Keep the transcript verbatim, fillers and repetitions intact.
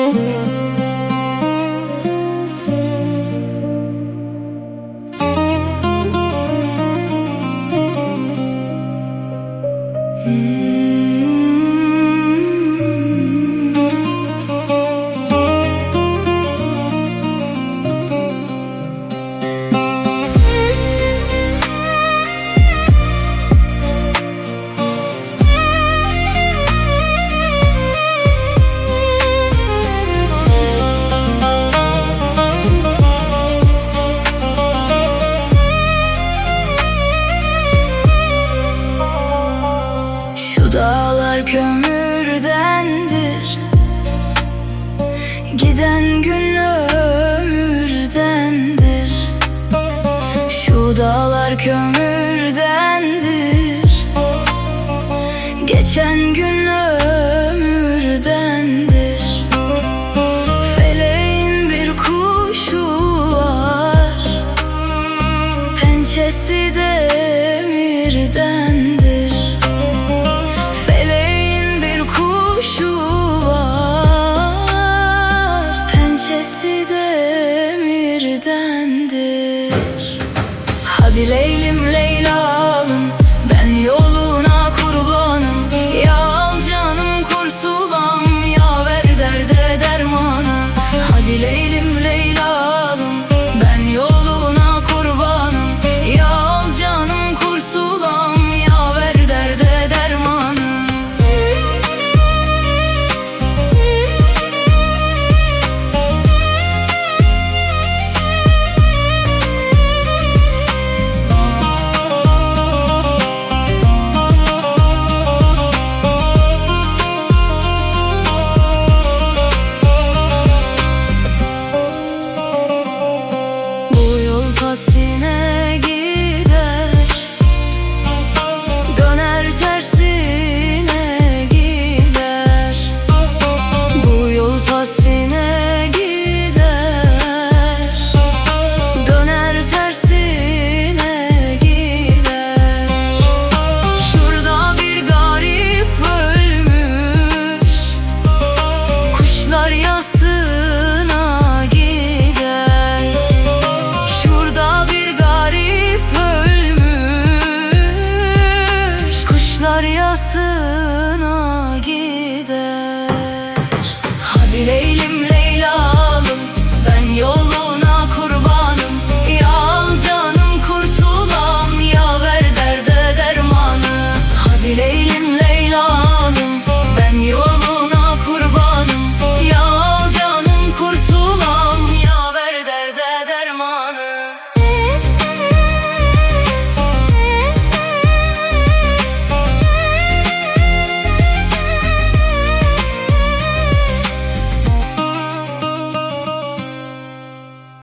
Dağlar kömürdendir, giden gün ömürdendir. Şu dağlar kömürdendir, geçen gün ömürdendir. Feleğin bir kuşu var, pençesi demirdendir. Hadi Leylim Leyla'lım, ben yoluna kurbanım. Ya al canım kurtulam, ya ver derde dermanım. Hadi Leylim Leyla'lım, ben yoluna kurbanım. Ya al canım kurtulam, ya ver derde dermanım. Tersine gider, döner tersine gider. Bu yol pasine gider, döner tersine gider. Şurada bir garip ölmüş, kuşlar yasına gider. Yasına gider. Hadi Leylim